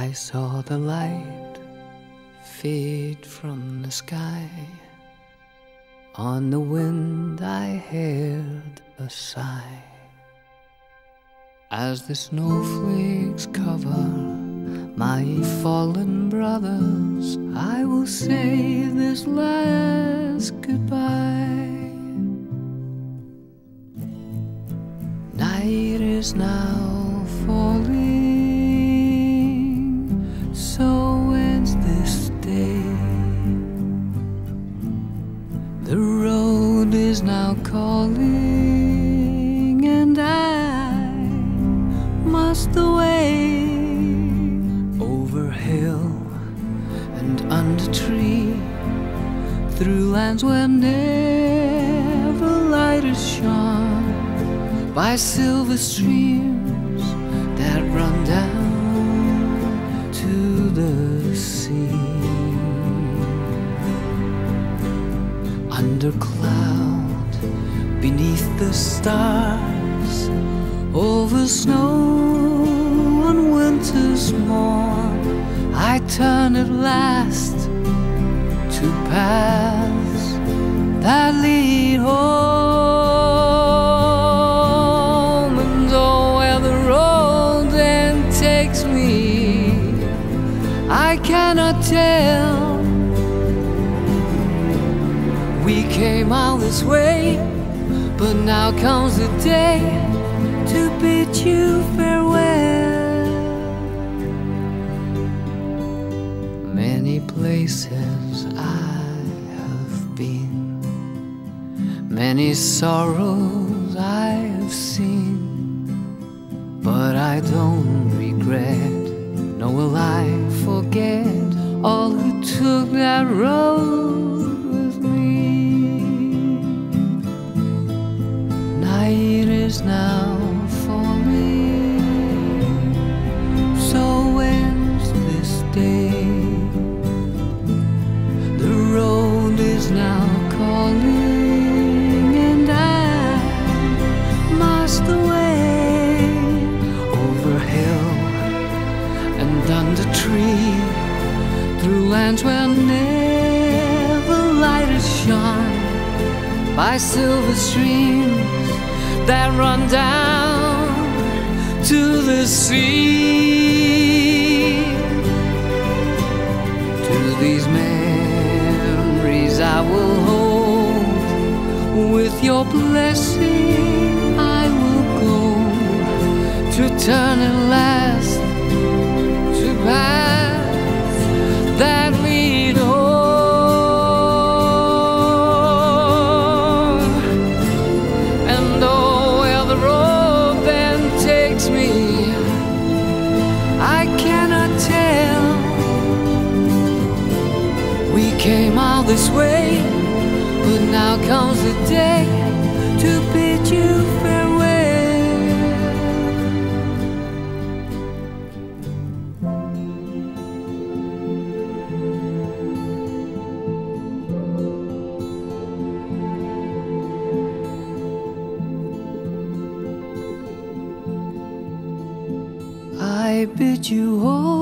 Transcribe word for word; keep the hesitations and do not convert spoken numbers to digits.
I saw the light fade from the sky. On the wind I heard a sigh. As the snowflakes cover my fallen brothers, I will say this last goodbye. Night is now falling, so ends this day. The road is now calling, and I must away. Over hill and under tree, through lands where never light is shone, by silver streams that run down to the sea. Under cloud, beneath the stars, over snow on winter's morn, I turn at last to paths that lead home. And oh, where the road then takes me, I cannot tell. We came all this way, but now comes the day to bid you farewell. Many places I have been, many sorrows I have seen, but I don't regret, nor will I forget all who took that road with me. Night is now falling, so ends this day. The road is now calling, and I must away. Over hill and under tree, through lands where never light is shone, by silver streams that run down to the sea. To these memories I will hold, with your blessing I will go, to turn at last to paths that lead home. And oh, where the road then takes me, I cannot tell. We came all this way, but now comes the day to bid you farewell. I bid you all